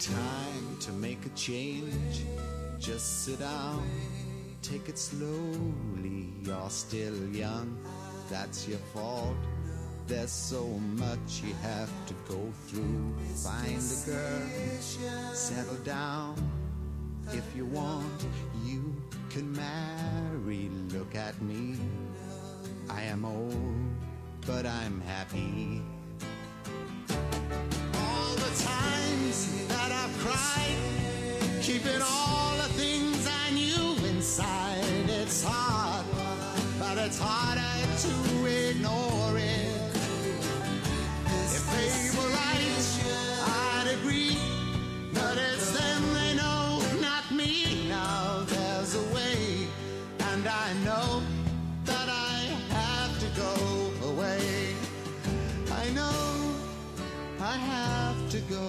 Time to make a change. Just sit down, take it slowly. You're still young, that's your fault. There's so much you have to go through. Find a girl, settle down. If you want, you can marry. Look at me, I am old, but I'm happy. All the times that I've cried, keeping all the things I knew inside. It's hard, but it's harder to ignore it. If they were right, I'd agree, but it's them they know, not me. Now there's a way, and I know that I have to go away. I know I have to go.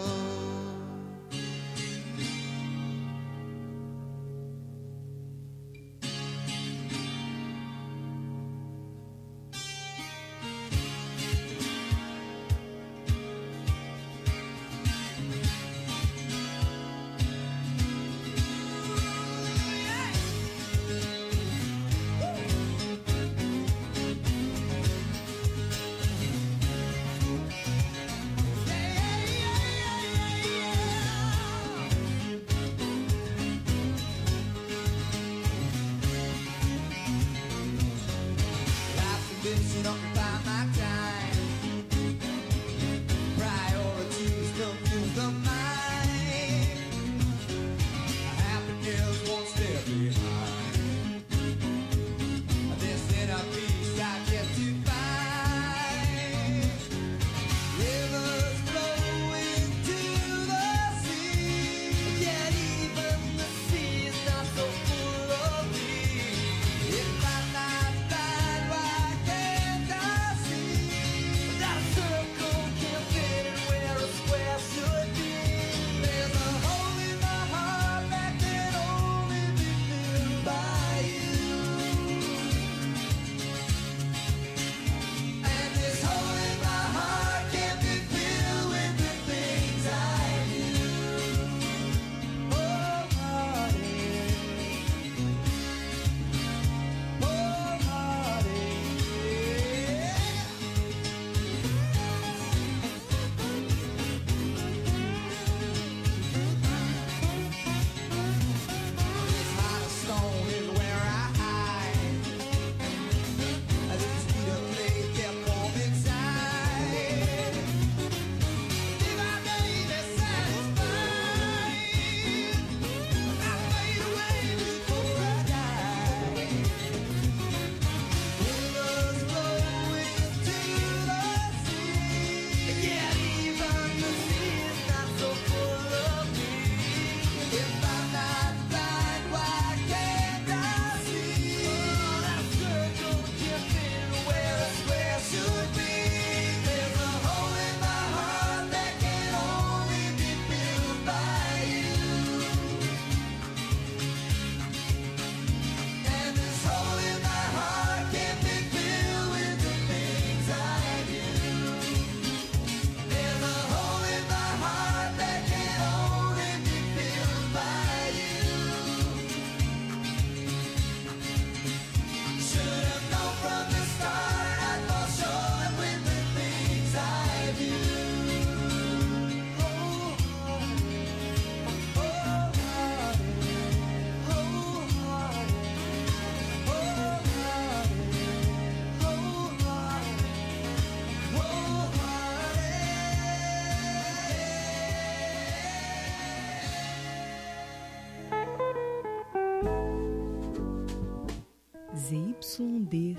ZYD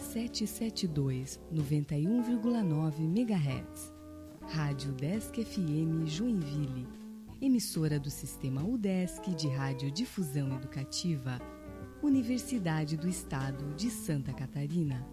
772, 91,9 MHz. Rádio Udesc FM Joinville. Emissora do Sistema Udesc de Radiodifusão Educativa. Universidade do Estado de Santa Catarina.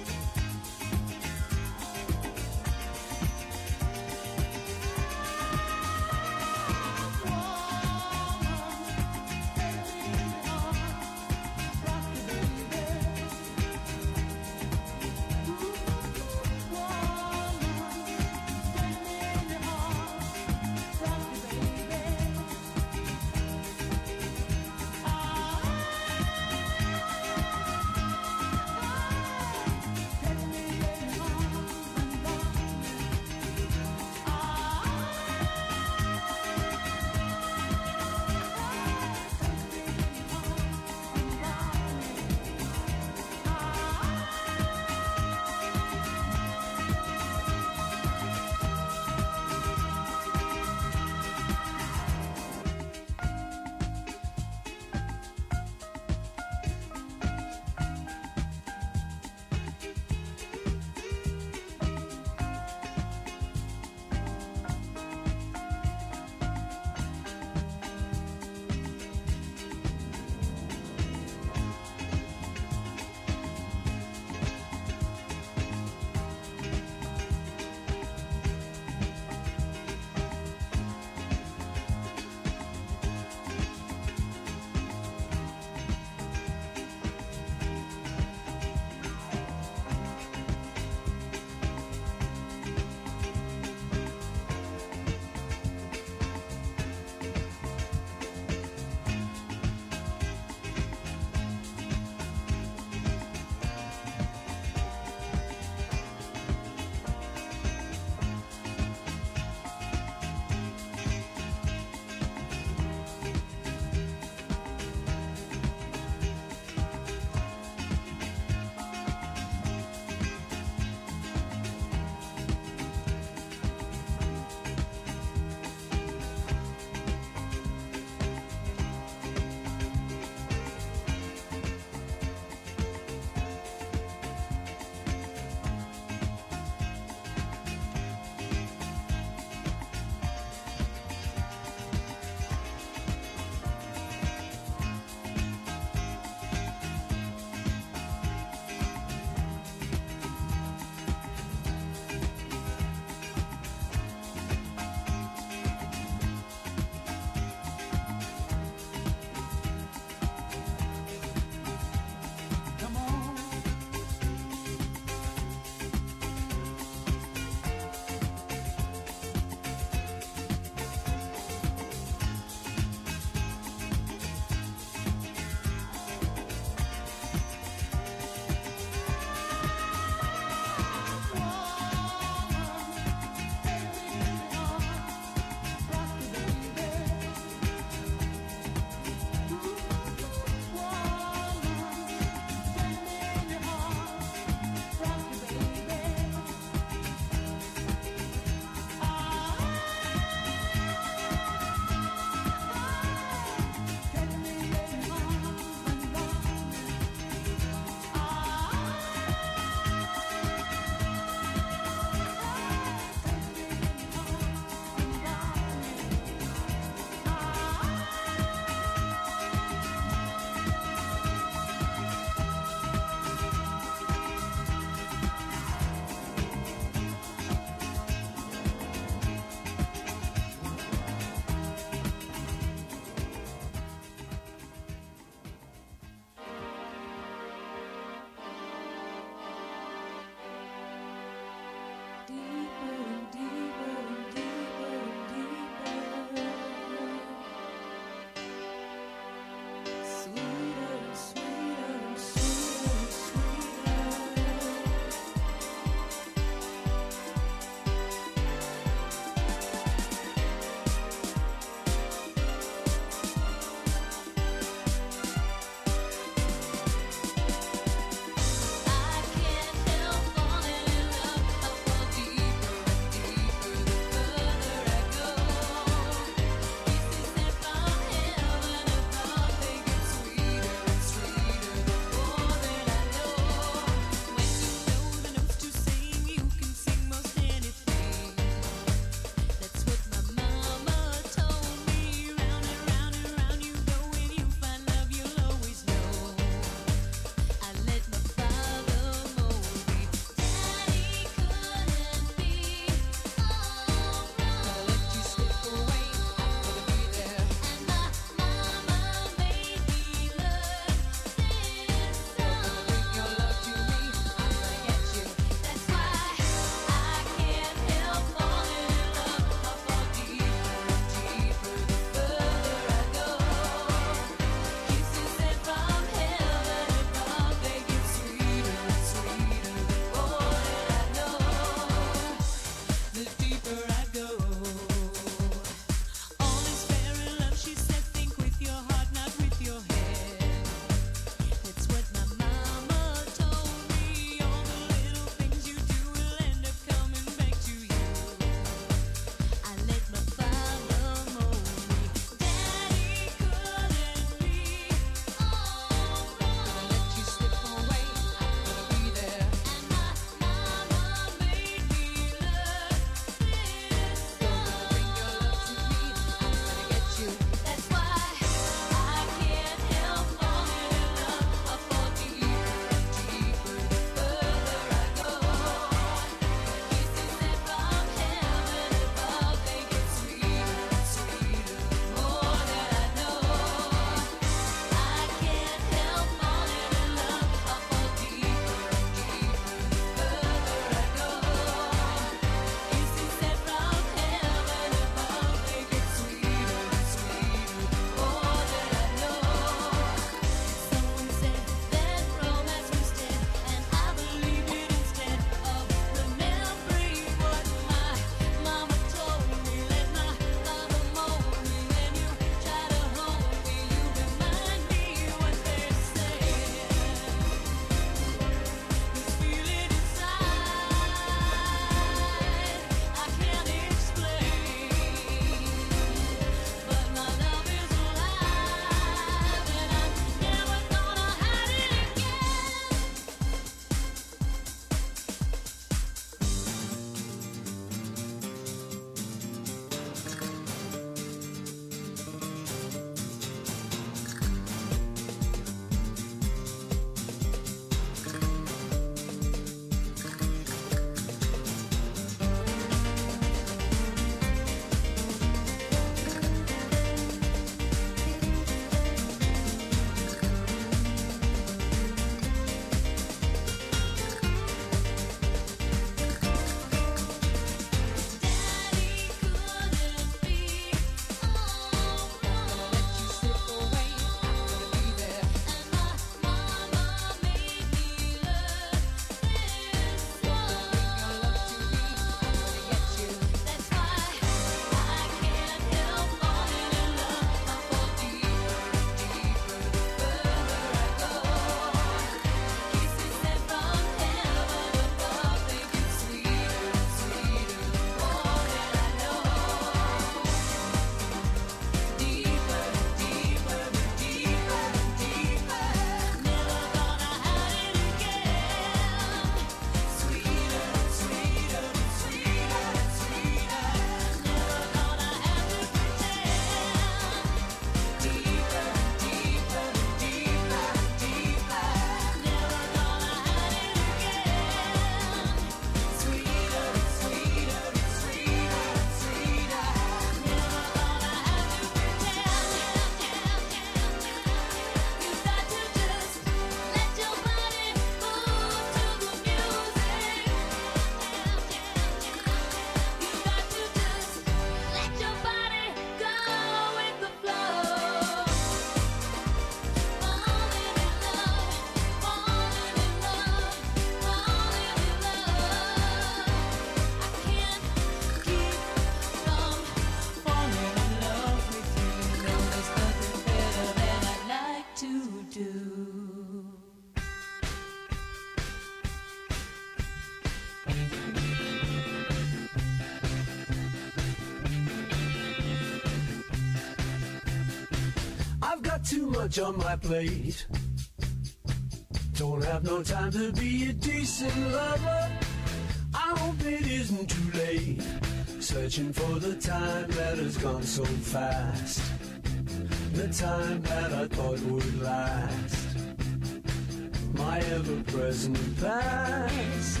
much on my plate. Don't have no time to be a decent lover. I hope it isn't too late. Searching for the time that has gone so fast. The time that I thought would last. My ever-present past.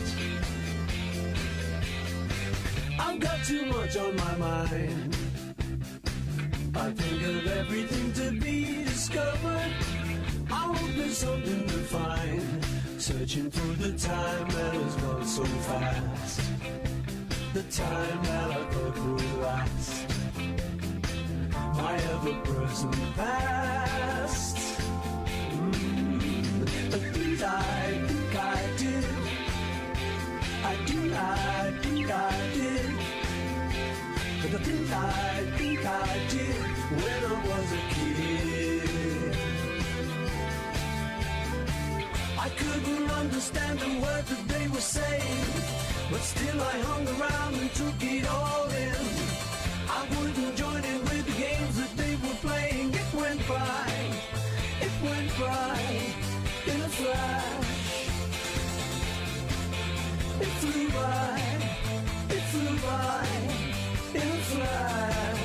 I've got too much on my mind. I think of everything to be discovered. I hope there's something to find. Searching for the time that has gone so fast. The time that I thought would last. My ever-present past. The things I think I did. I think I did. But the things I think I did when I was a kid. I couldn't understand the words that they were saying, but still I hung around and took it all in. I wouldn't join in with the games that they were playing. It went by in a flash. It flew by in a flash.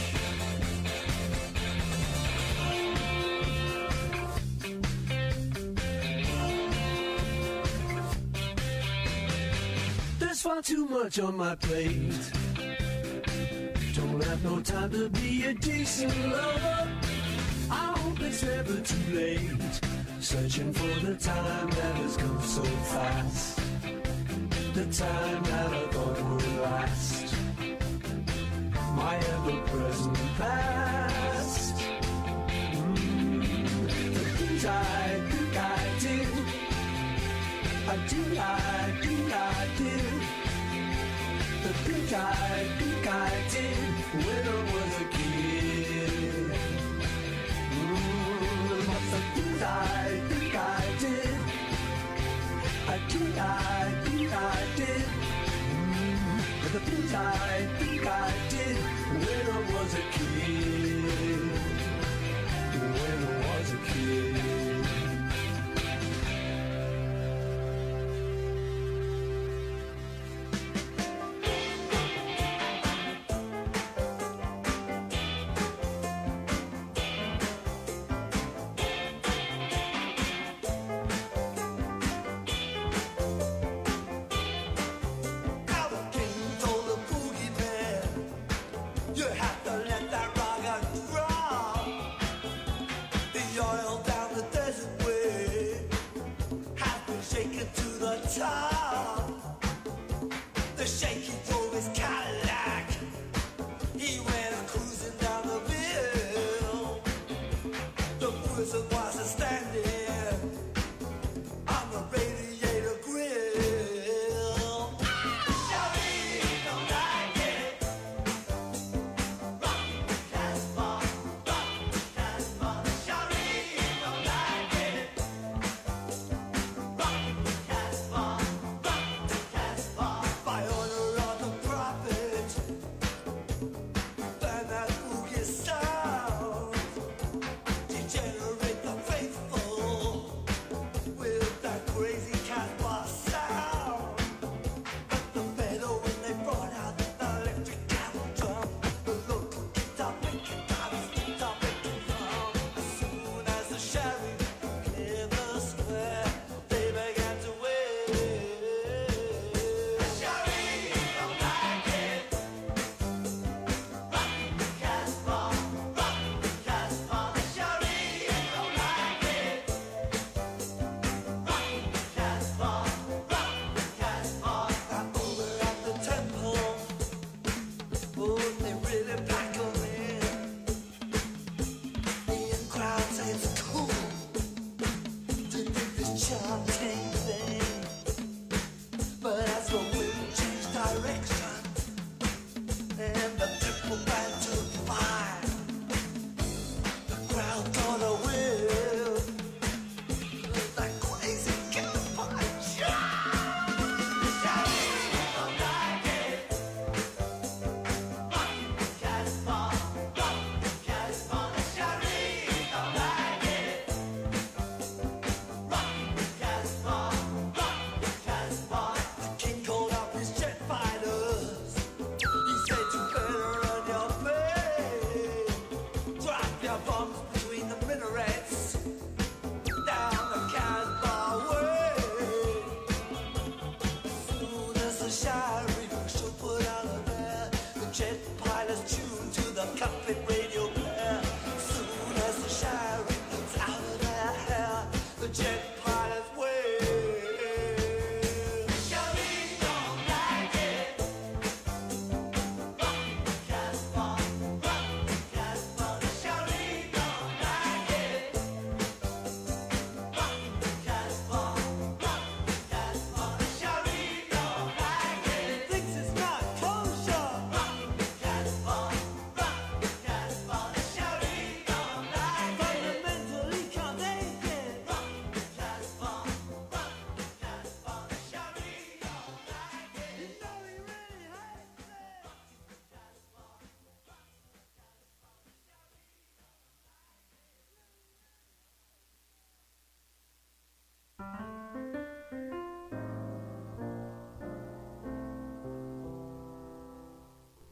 There's far too much on my plate. Don't have no time to be a decent lover. I hope it's never too late. Searching for the time that has come so fast. The time that I thought would last. My ever-present past. The things I think I did. I did. The things I think I did when I was a kid. But the things I think I did. I think I did. But the things I think I did when I was a kid. When I was a kid.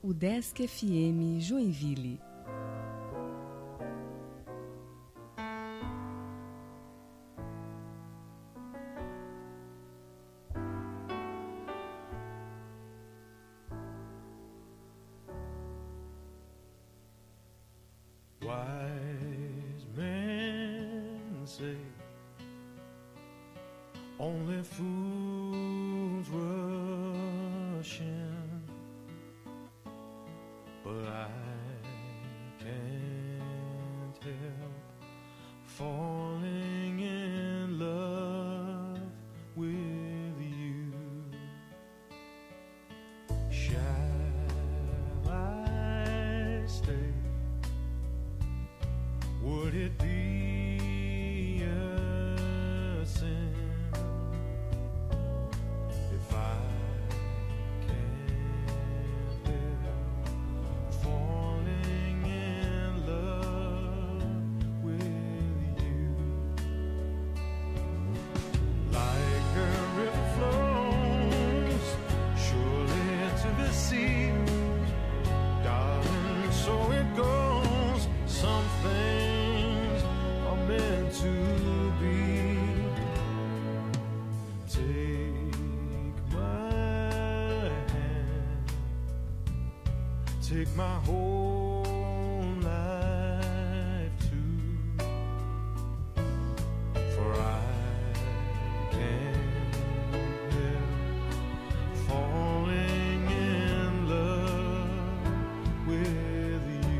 UDESC FM Joinville. Wise men say only fools rush in, but I can't help falling in love with you. Shall I stay? Would it be a sin if I can't help falling in love with you? Like a river flows surely to the sea, darling, so it goes. Something meant to be. Take my hand, take my whole life too, for I can't help falling in love with you.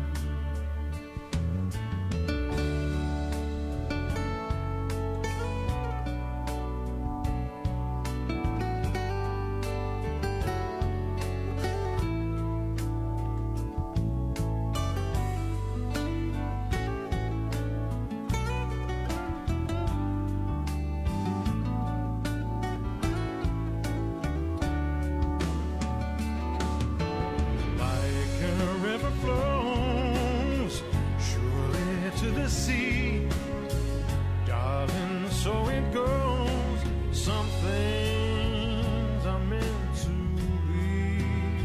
See, darling, so it goes. Some things are meant to be.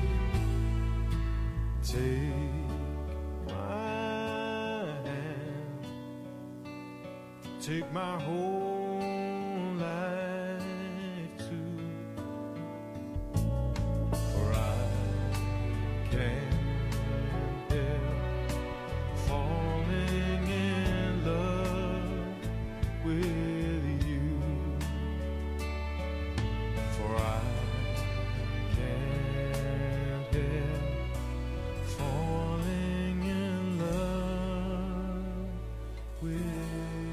Take my hand, take my whole life too, for I can't with you, for I can't help falling in love with you.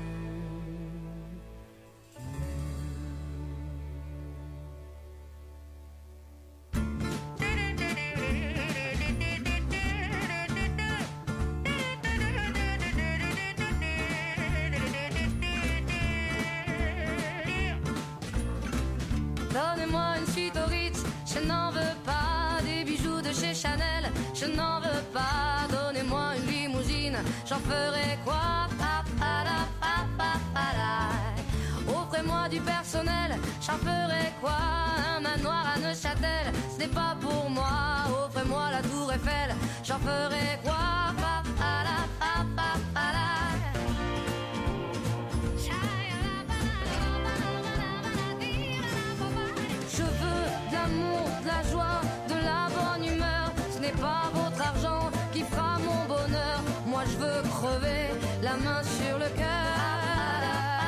Donnez-moi une suite au Ritz, je n'en veux pas. Des bijoux de chez Chanel, je n'en veux pas. Donnez-moi une limousine, j'en ferai quoi? Offrez-moi du personnel, j'en ferai quoi? Un manoir à Neuchâtel, ce n'est pas pour moi. Offrez-moi la tour Eiffel, j'en ferai quoi? Je veux de l'amour, de la joie, de la bonne humeur. Ce n'est pas votre argent qui fera mon bonheur. Moi je veux crever la main sur le cœur.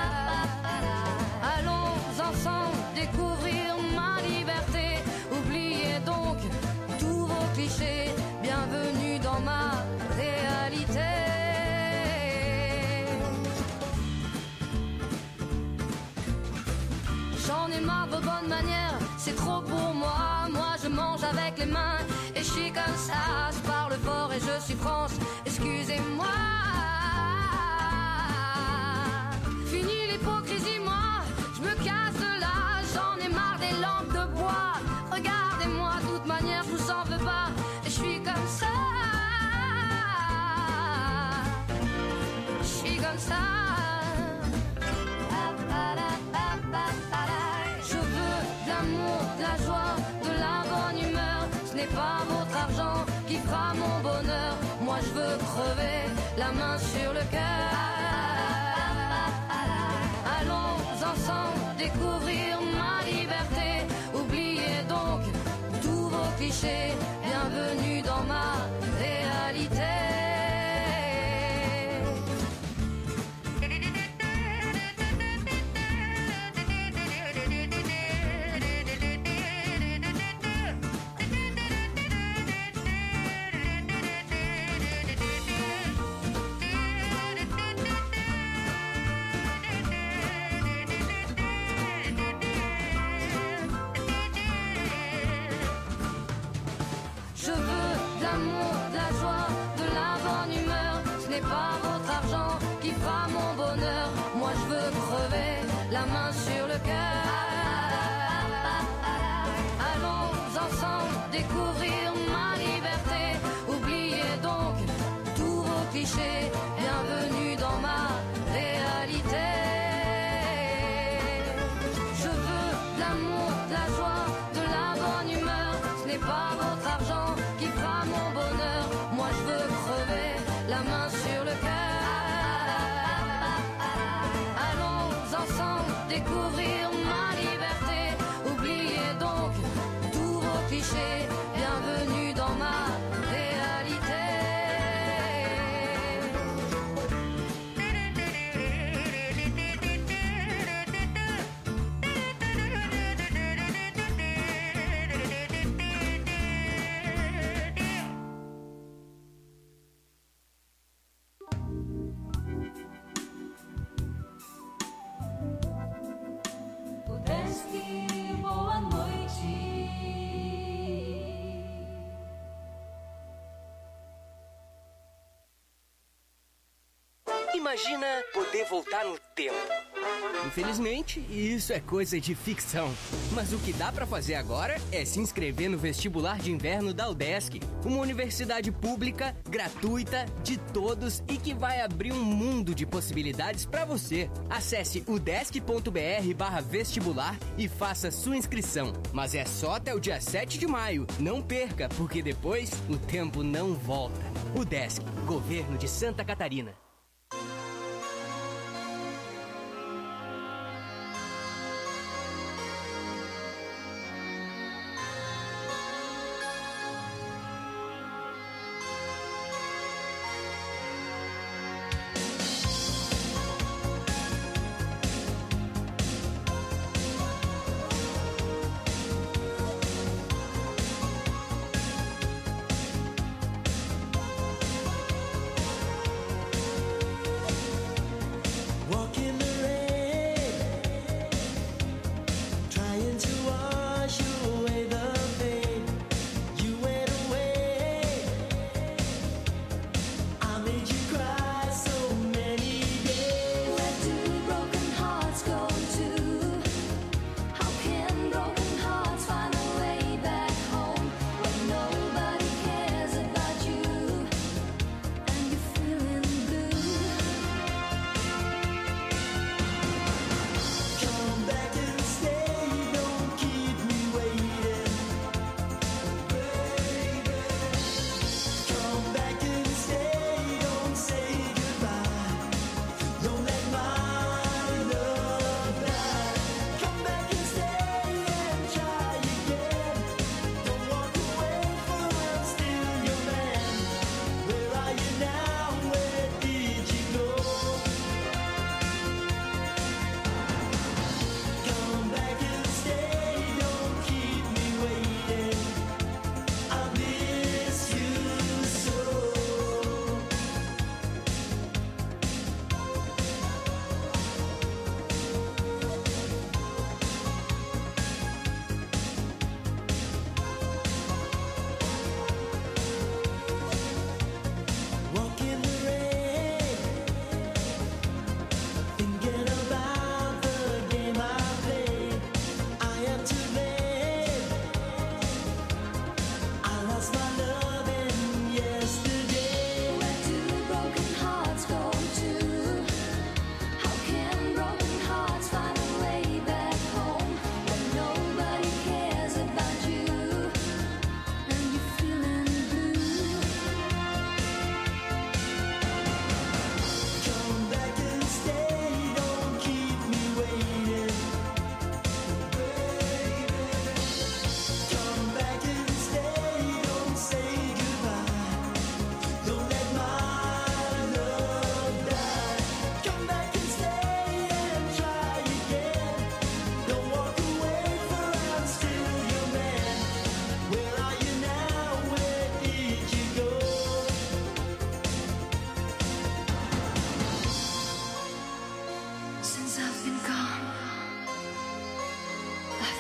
Allons ensemble découvrir ma liberté. Oubliez donc tous vos clichés. Bienvenue dans ma réalité. J'en ai marre de vos bonnes manières, c'est trop pour moi. Moi je mange avec les mains et je suis comme ça. Je parle fort et je suis France, excusez-moi. Fini l'hypocrisie, moi je me casse de là. J'en ai marre des lampes de bois. Regardez-moi, de toute manière je vous en veux pas. Et je suis comme ça. Je suis comme ça. Je veux de l'amour, de la joie, de la bonne humeur. Ce n'est pas votre argent la main sur le cœur. Allons ensemble découvrir ma liberté. Oubliez donc tous vos clichés. Bienvenue dans ma réalité. Je veux de l'amour, de la joie, de la bonne humeur. Ce n'est pas votre argent qui fera mon bonheur. Moi je veux crever la main sur le cœur. Allons ensemble découvrir ma liberté. Oubliez donc tous vos clichés. Bienvenue dans ma réalité. Je veux de l'amour, de la joie, de la bonne humeur. Ce n'est pas votre argent qui fera mon bonheur. Moi je veux crever la main sur le cœur. Allons ensemble découvrir ma liberté. Oubliez donc tous vos clichés. Bienvenue dans ma réalité. Udesky, boa noite. Imagina poder voltar no tempo. Infelizmente, isso é coisa de ficção. Mas o que dá pra fazer agora é se inscrever no vestibular de inverno da UDESC, uma universidade pública, gratuita, de todos e que vai abrir um mundo de possibilidades pra você. Acesse udesc.br/vestibular e faça sua inscrição. Mas é só até o dia 7 de maio. Não perca, porque depois o tempo não volta. UDESC, Governo de Santa Catarina.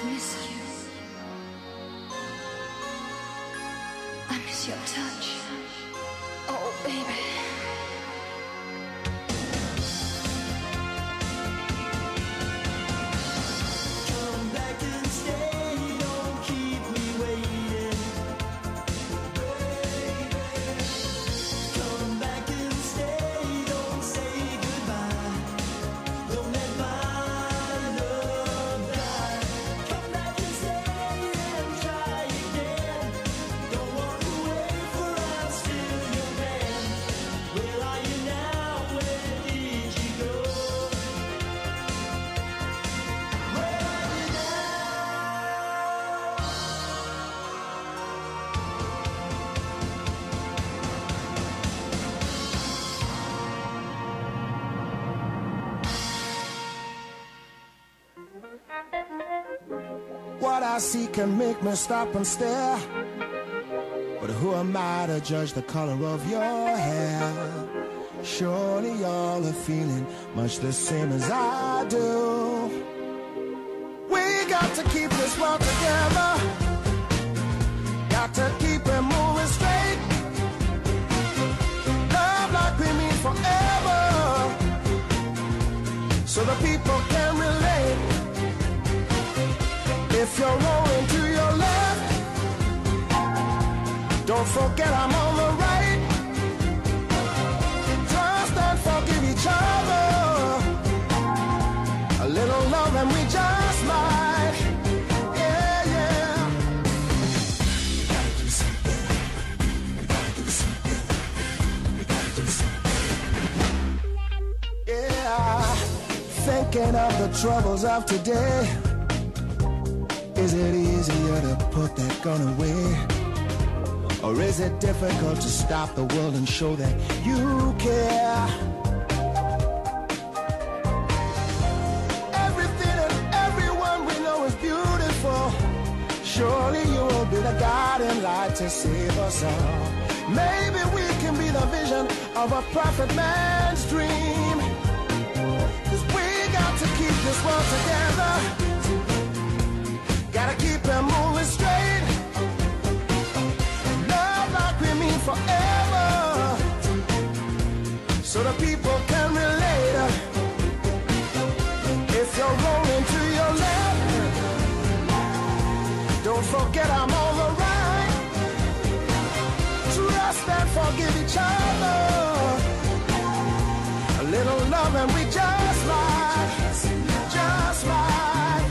miss you. I miss your touch. Oh, baby. What I see can make me stop and stare, but who am I to judge the color of your hair? Surely y'all are feeling much the same as I do. We got to keep this world together, got to keep it moving straight. Love like we mean forever, so the people can relate. If you're rolling to your left, don't forget I'm on the right. Trust and forgive each other. A little love and we just might. Yeah, yeah. We gotta do something. We gotta do something. We gotta do something. Yeah. Thinking of the troubles of today. Is it easier to put that gun away? Or is it difficult to stop the world and show that you care? Everything and everyone we know is beautiful. Surely you will be the guiding light to save us all. Maybe we can be the vision of a prophet man's dream. 'Cause we got to keep this world together. Gotta keep it moving straight. Love like we mean forever, so the people can relate. If you're rolling to your left, don't forget I'm on the right. Trust and forgive each other. A little love and we just might, just might.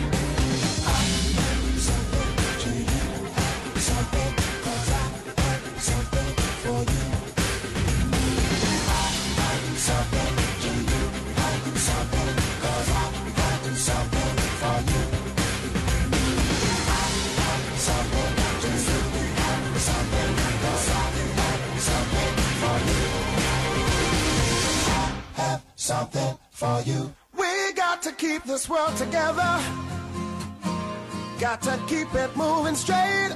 Something for you. We got to keep this world together. Got to keep it moving straight.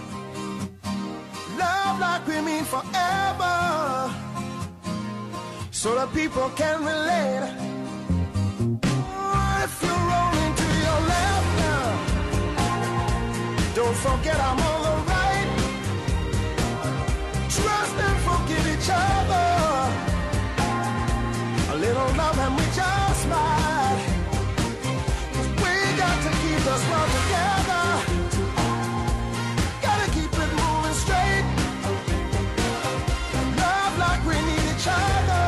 Love like we mean forever, so that people can relate. If you're rolling to your left now, don't forget I'm on the right. Trust and forgive each other. A little love and we just might. 'Cause we got to keep this world together. Gotta keep it moving straight. Love like we need each other,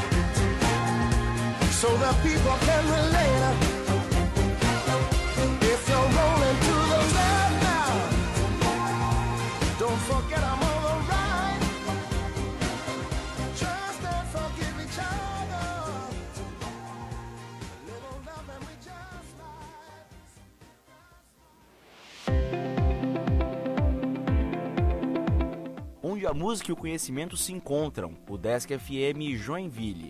so that people can relate. If you're rolling to the left now, don't forget I'm on the right. Trust and forgive each other. A little love and we just might. Onde a música e o conhecimento se encontram, o Desk FM Joinville.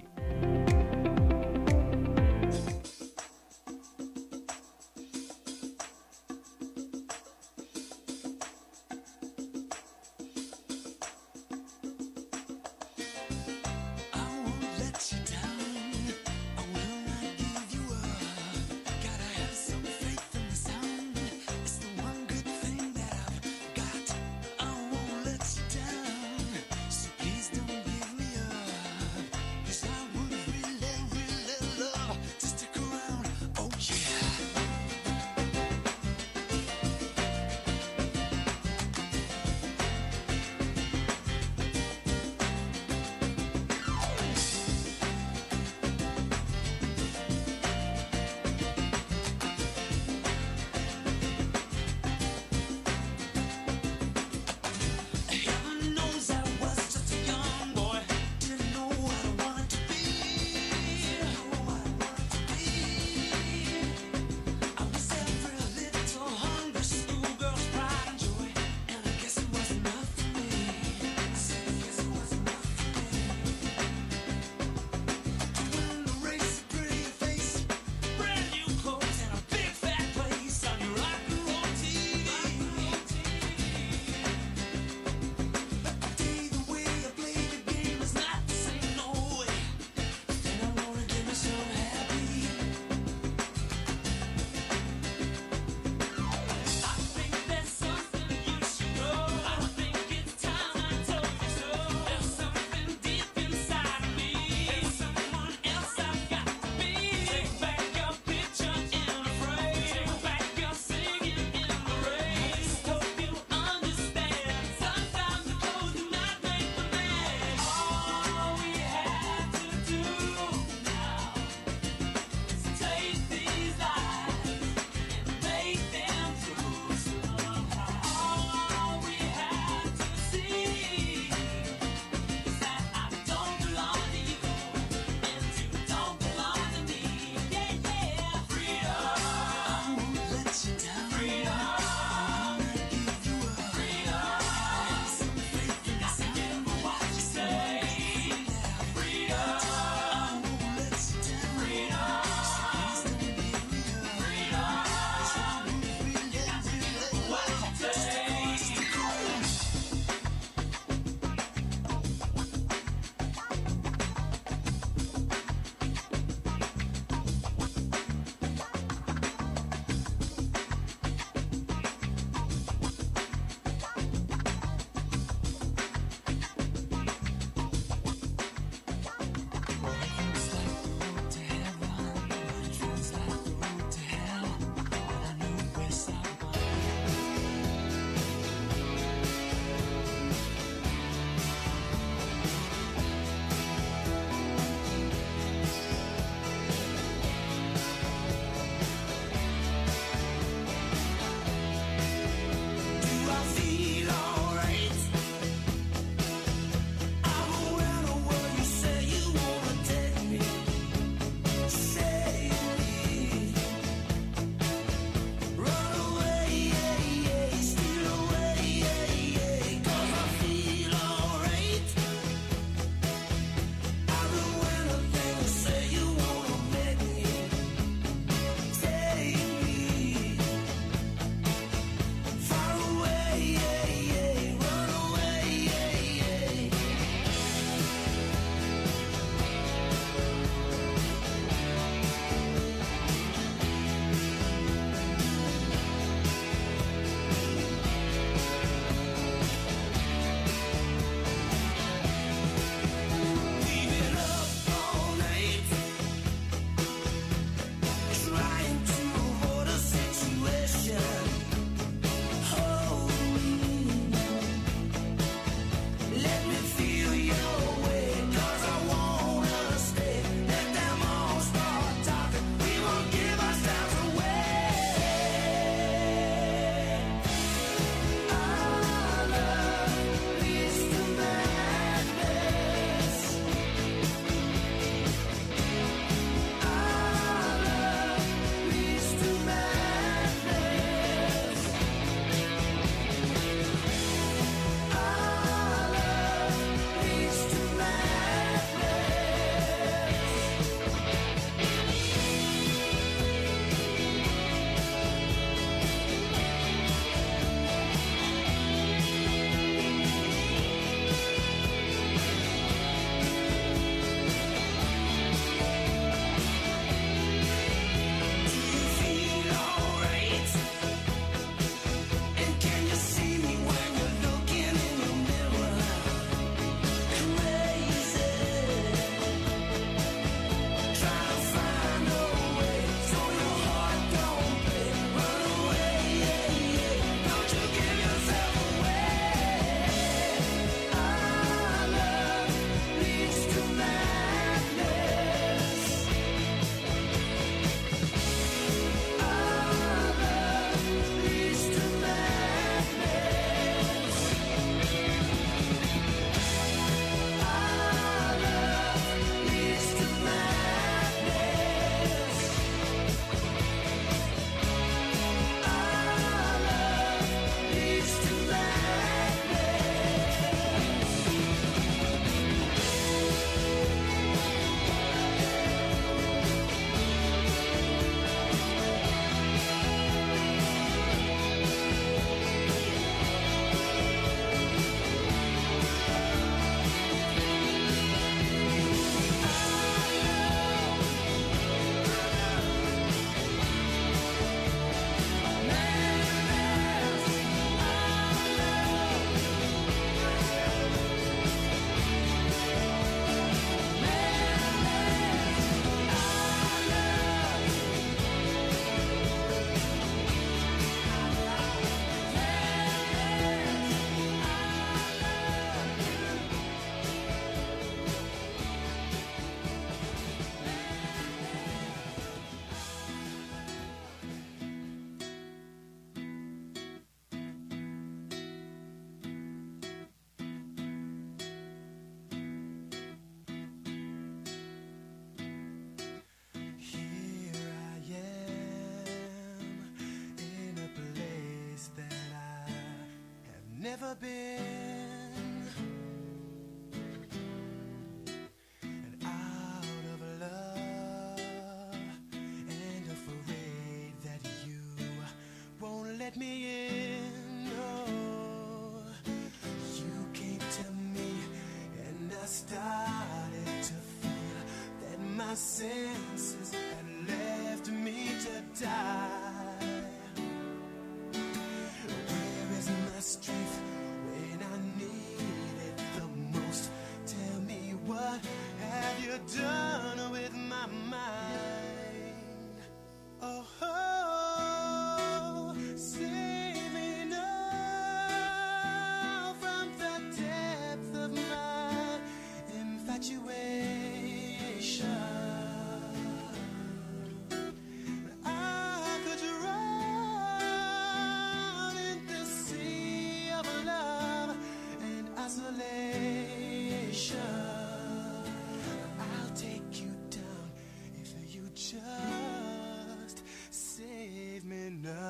ever been. And out of love and afraid that you won't let me in. No, you came to me and I started to feel that my senses had left me to die. Where is my strength when I need it the most? Tell me, what have you done with my mind? Oh, save me now from the depth of my infatuation. I could drown in the sea of love and isolation. I'll take you down if you just save me now.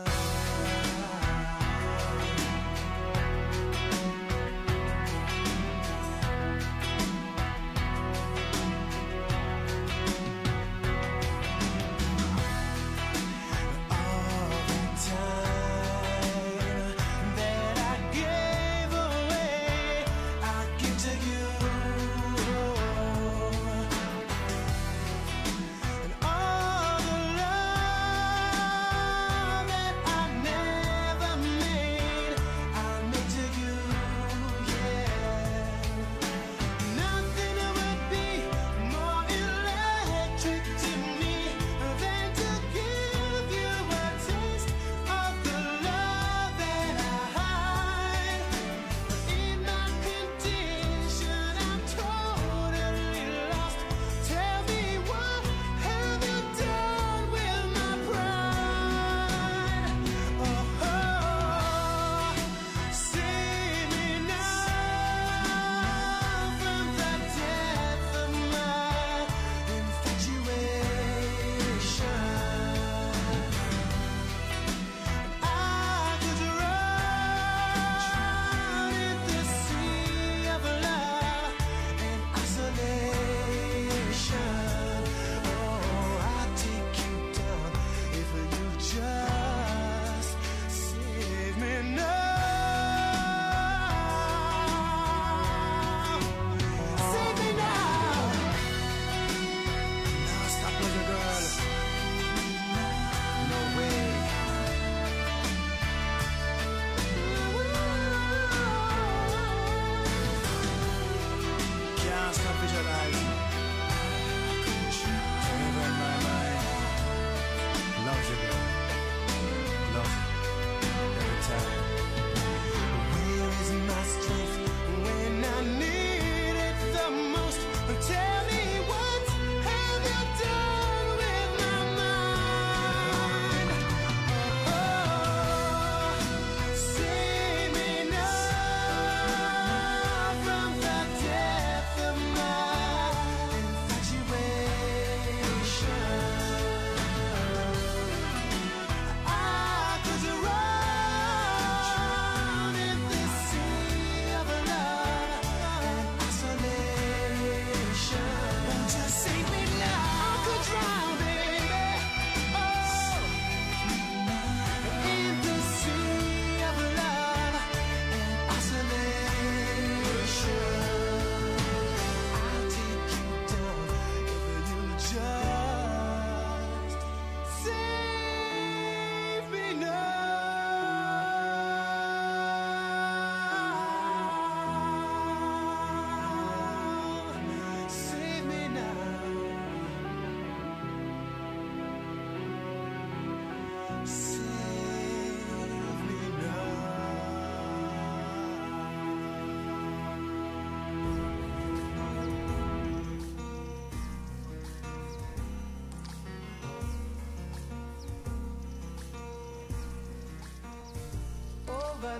Over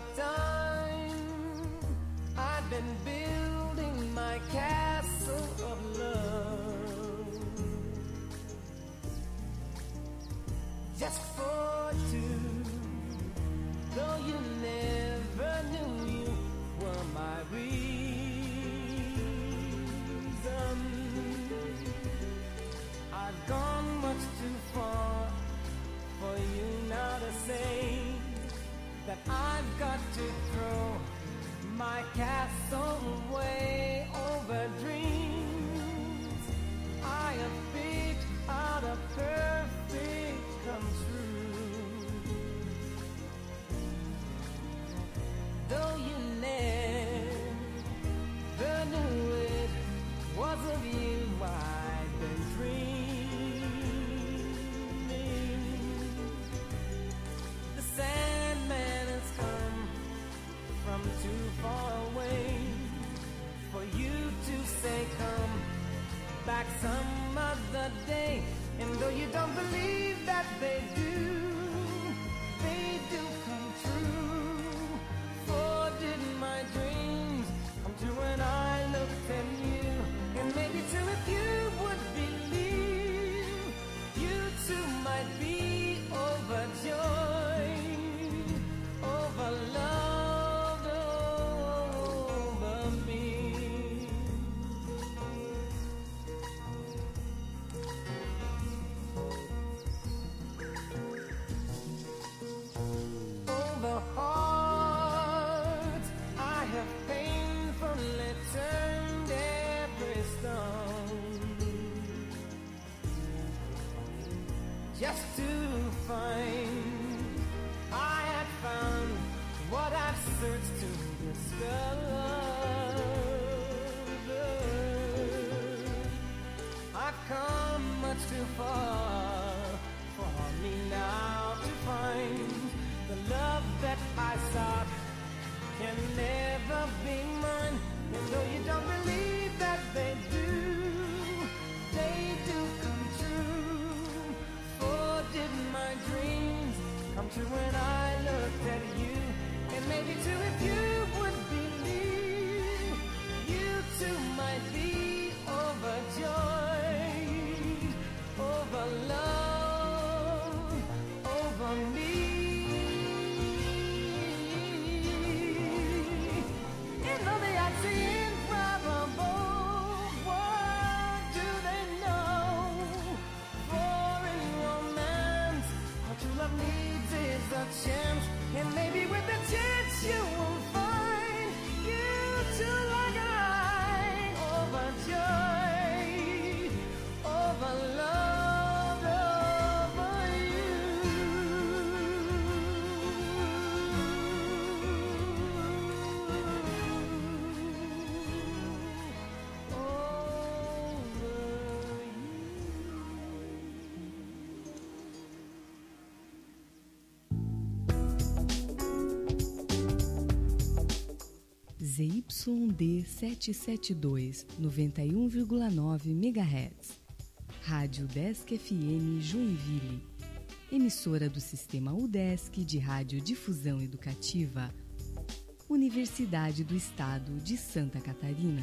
time, I've been building my castle of love, just for two. Though you never knew you far for me now to find the love that I sought can never be mine. And though you don't believe that they do come true. For did my dreams come true when I looked at you? And maybe too if you would believe, you too might be overjoyed over love, over me. And though they are improbable, what do they know? For in romance, what you love needs is a chance. And maybe with the chance you will find you too like I, overjoyed over love, over you. ZYD 772, 91,9 MHz. Rádio Udesc FM Joinville. Emissora do Sistema Udesc de Radiodifusão Educativa. Universidade do Estado de Santa Catarina.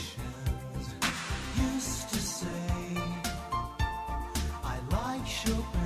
Chopin.